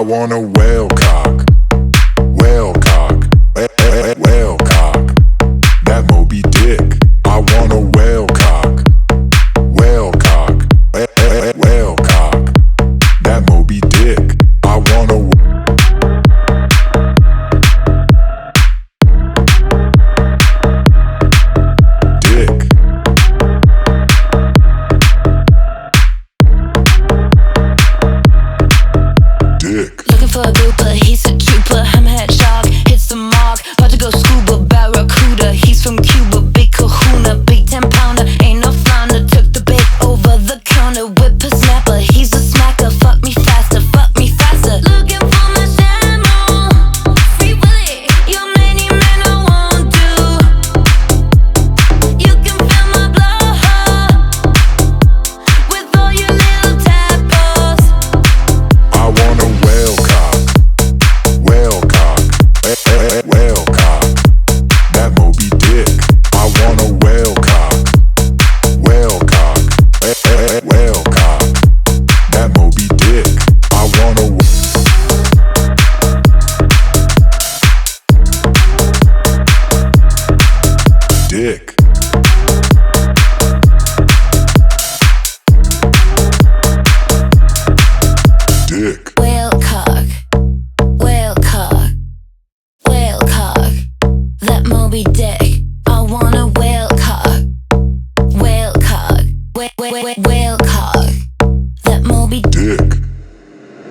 want a whale cock, whale cock, whale cock. That Moby Dick. I want a whale cock, whale cock, whale cock. That Moby Dick. I want a dick. Dick. Looking for a blooper, he's a trooper. Hammerhead shark, hits the mark. About to go scuba, barracuda. He's from Cuba, big kahuna. Big 10-pounder, ain't no flounder. Took the bait over the counter. Whippersnapper, he's a smacker. Fuck me faster, fuck me faster. Looking for my shadow. Free Willy, your many men I won't do. You can fill my blood with all your little tadpoles. I want a whale cock, whale cock, whale cock. That Moby Dick. I want a whale cock, whale cock, whale cock. That Moby Dick. I want a dick. Dick. Whale cock, whale cock, whale cock. That Moby Dick. I want a whale cock, whale cock, whale